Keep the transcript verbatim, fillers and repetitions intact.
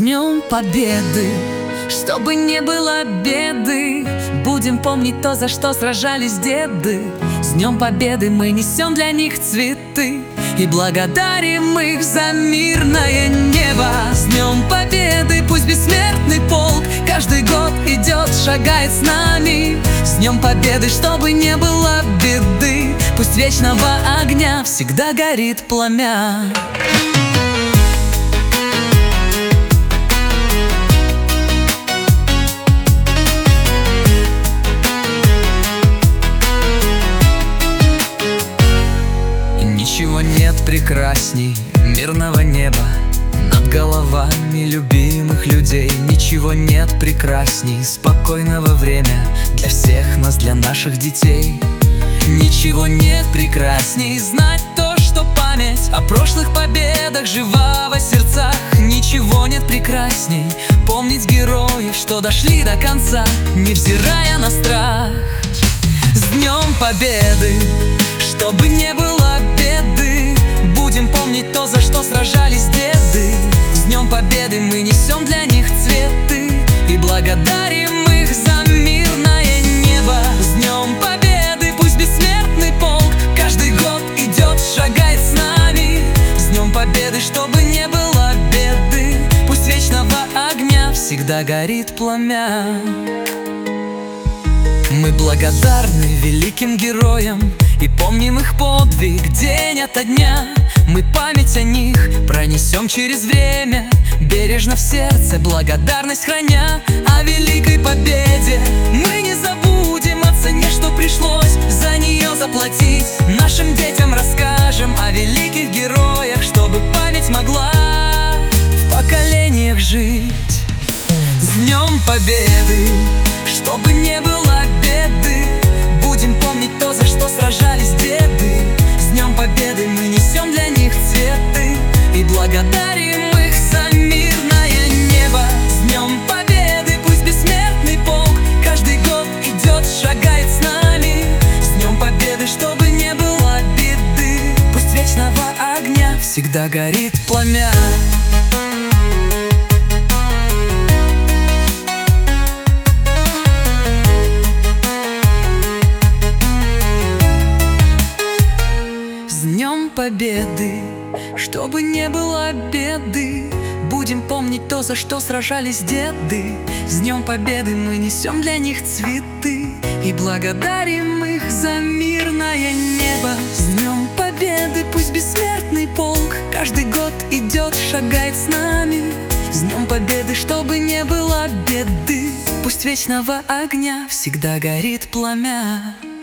Днем Победы, чтобы не было беды, будем помнить то, за что сражались деды. С Днем Победы мы несем для них цветы и благодарим их за мирное небо. С Днем Победы, пусть бессмертный полк каждый год идет, шагает с нами. С Днем Победы, чтобы не было беды, пусть вечного огня всегда горит пламя. Ничего нет прекрасней мирного неба над головами любимых людей. Ничего нет прекрасней спокойного время для всех нас, для наших детей. Ничего нет прекрасней знать то, что память о прошлых победах жива во сердцах. Ничего нет прекрасней помнить героев, что дошли до конца, невзирая на страх. С Днем Победы, чтобы не было беды, будем помнить то, за что сражались деды. С Днем Победы мы несем для них цветы и благодарим их за мирное небо. С Днем Победы, пусть бессмертный полк каждый год идет, шагает с нами. С Днем Победы, чтобы не было беды, пусть вечного огня всегда горит пламя. Мы благодарны великим героям и помним их подвиг день ото дня. Мы память о них пронесем через время, бережно в сердце благодарность храня. О великой победе мы не забудем, о цене, что пришлось за нее заплатить. Нашим детям расскажем о великих героях, чтобы память могла в поколениях жить. С Днем Победы, чтобы не было беды, будем помнить то, за что сражались деды. С Днем Победы мы несем для них цветы и благодарим их за мирное небо. С Днем Победы, пусть бессмертный полк каждый год идет, шагает с нами. С Днем Победы, чтобы не было беды, пусть вечного огня всегда горит пламя. Победы, чтобы не было беды, будем помнить то, за что сражались деды. С Днем Победы мы несем для них цветы и благодарим их за мирное небо. С Днем Победы, пусть бессмертный полк каждый год идет, шагает с нами. С Днем Победы, чтобы не было беды, пусть вечного огня всегда горит пламя.